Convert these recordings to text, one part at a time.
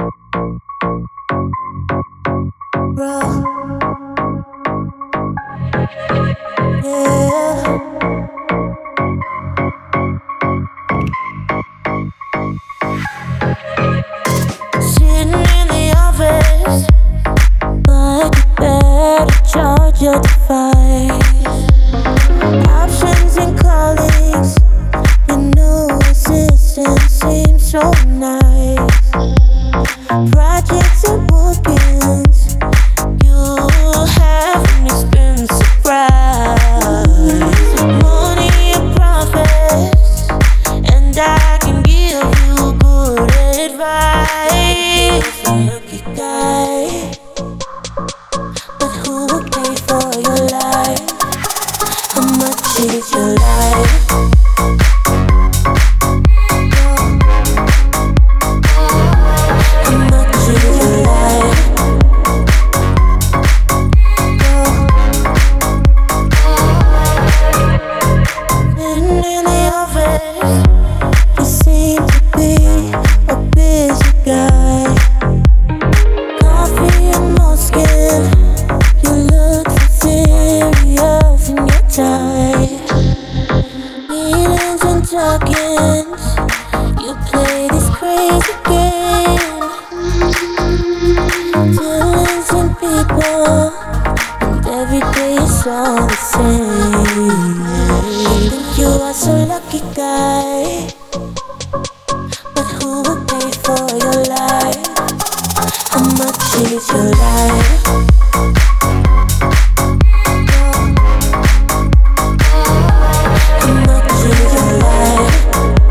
Bro, yeah. Sitting in the office, but you better charge your device. Options and colleagues, your new assistant seems so nice. Projects and bookings, you have me spin surprise. Money and profits, and I can give you good advice. Lucky guy, but who will pay for your life? How much is your life? How much is your life? Sitting in the office, you seem to be a busy guy. Coffee and moleskin, you look so serious in your tie. Meetings and talkings, you play this crazy game. Dealings and people, and every day is all the same. Think you are so lucky guy, but who will pay for your life? How much is your life? How much is your life?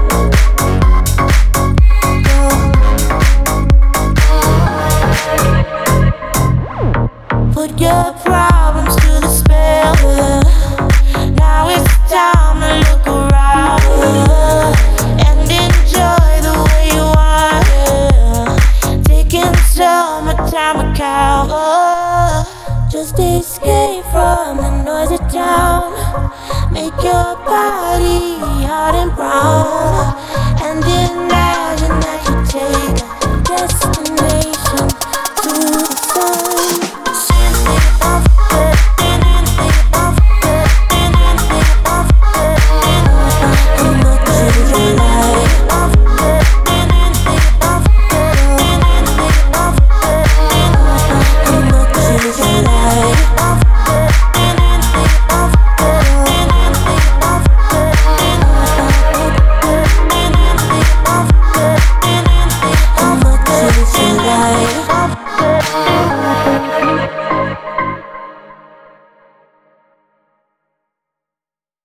Put your problems to the spell. Now it's time to look around and enjoy the way you are. Taking some time to count. Just escape from the noisy town. Make your body hot and brown.